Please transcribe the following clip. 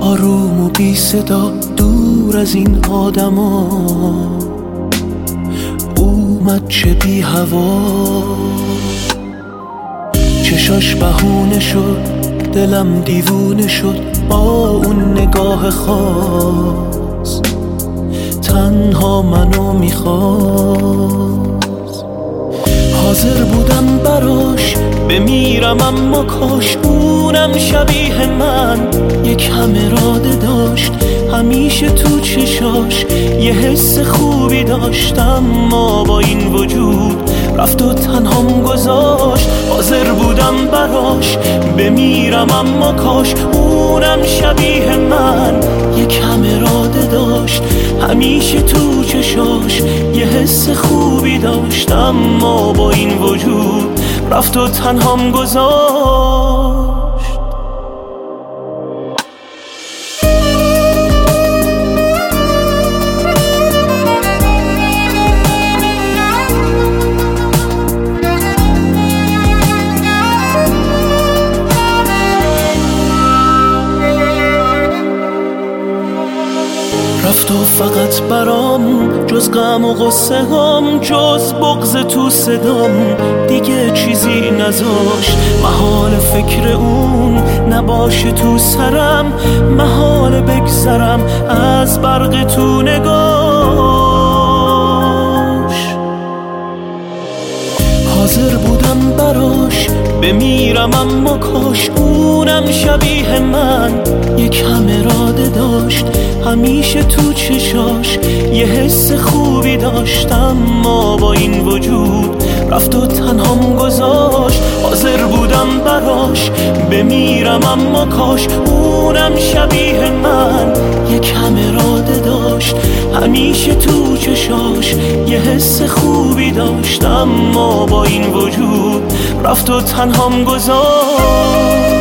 آروم و بی صدا دور از این آدما اومد چه بی هوا. چشاش بهونه شد، دلم دیوونه شد با اون نگاه خاص. تنها منو میخواست، حاضر بودم براش بمیرم، اما کاش اونم شبیه من یکم اراده داشت. همیشه تو چشاش یه حس خوبی داشتم، اما با این وجود رفت و تنهام گذاشت. حاضر بودم براش بمیرم، اما کاش اونم شبیه من یکم اراده داشت. همیشه تو چشاش یه حس خوبی داشتم، اما با این وجود رفت و تنهام گذاشت. رفت و فقط برام جز غم و غصه هم، جز بغض تو صدام دیگه چیزی نذاشت. محال فکر اون نباشه تو سرم، محال بگذرم از برق تو نگاش. حاضر بودم براش بمیرم، اما کاش اونم شبیه من یکم اراده داشت. همیشه تو چشاش یه حس خوبی داشتم، اما با این وجود رفت و تنهام گذاشت. حاضر بودم براش بمیرم، اما کاش اونم شبیه من یکم اراده داشت. همیشه تو چشاش یه حس خوبی داشتم، اما با این وجود رفت و تنهام گذاشت.